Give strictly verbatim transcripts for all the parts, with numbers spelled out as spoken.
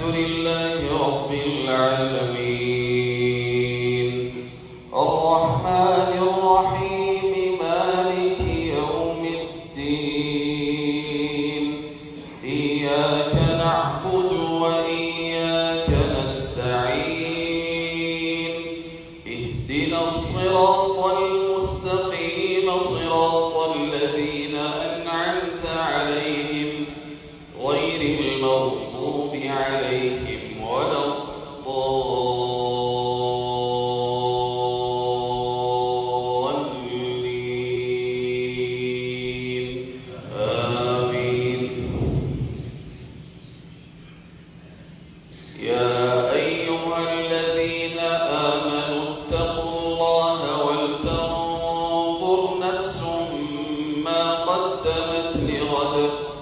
لله رب العالمين الرحمن الرحيم مالك يوم الدين إياك نعبد وإياك نستعين اهدنا الصراط المستقيم صراط الذين أنعمت عليهم غير المغضوب عليهم ولا الضالين آمين. يا أيها الذين آمنوا اتقوا الله ولتنظر نفس ما قدمت لغد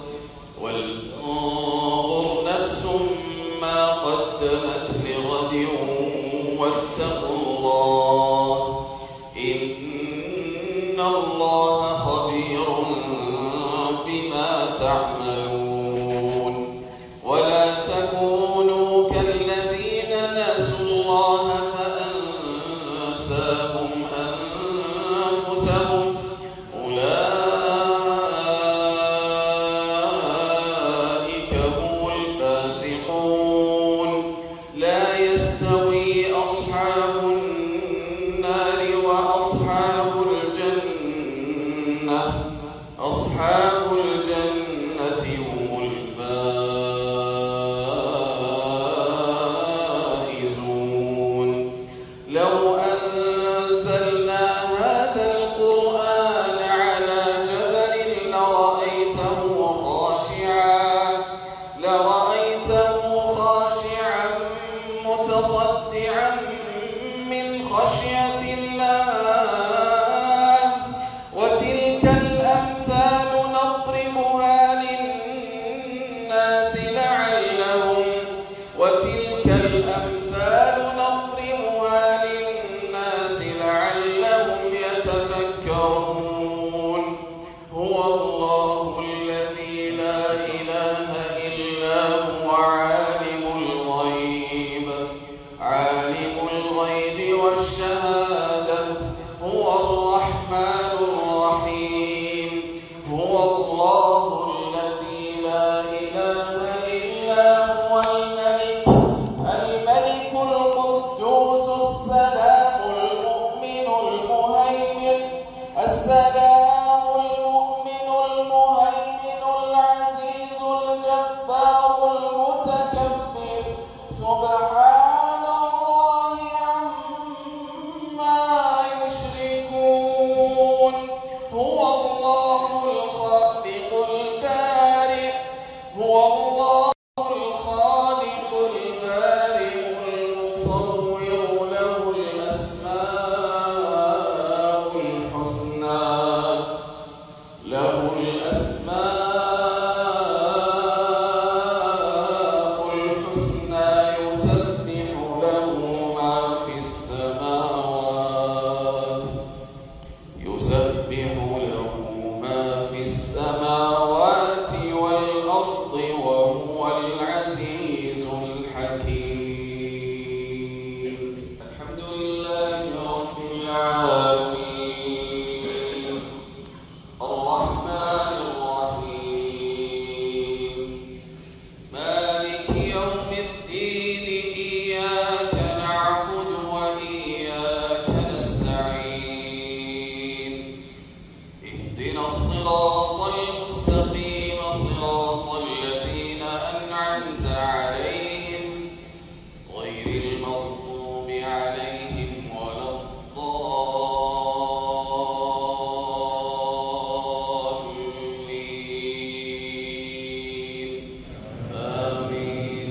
ولتنظر نفس ما قدمت لغد واتقوا الله إن الله خبير بما تعملون. ولا تكونوا كالذين نسوا الله فأنساهم أنفسهم أولئك هم الفاسقون. لا يستوي أصحاب النار وأصحاب الجنة أصحاب الجنة هم الفائزون. لو أنزلنا هذا القرآن على جبل لرأيته خاشعا لرأيته خاشعا متصدعا من خشية الله. وتلك الأمثال نضربها للناس لعلهم وتلك الأمثال نضربها للناس لعلهم يتفكرون. هو الله الذي لا إله إلا هو عالم الغيب عالم الغيب والشهادة هو الرحمن الرحيم. هو الله الذي لا إله إلا هو الملك الملك القدوس السلام المؤمن المهيمن السلام المؤمن المهيمن العزيز الجبار المتكبر سبحان الله عما يشركون. هو الله الخالق البارئ هو الله الخالق البارئ المصور له الأسماء الحسنى له الأسماء الحسنى يسبح له ما في السماوات يسبح له ما في السماوات والأرض وهو العزيز الحكيم. الحمد لله رب العالمين الرحمن الرحيم مالك يوم الدين إياك نعبد وإياك نستعين اهدنا الصراط المستقيم صراط الذين أنعمت عليهم غير المغضوب عليهم ولا الضالين آمين.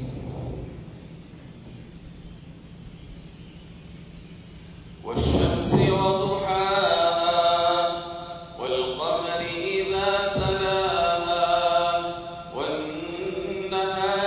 والشمس وضحاها والقمر إذا تلاها والنهار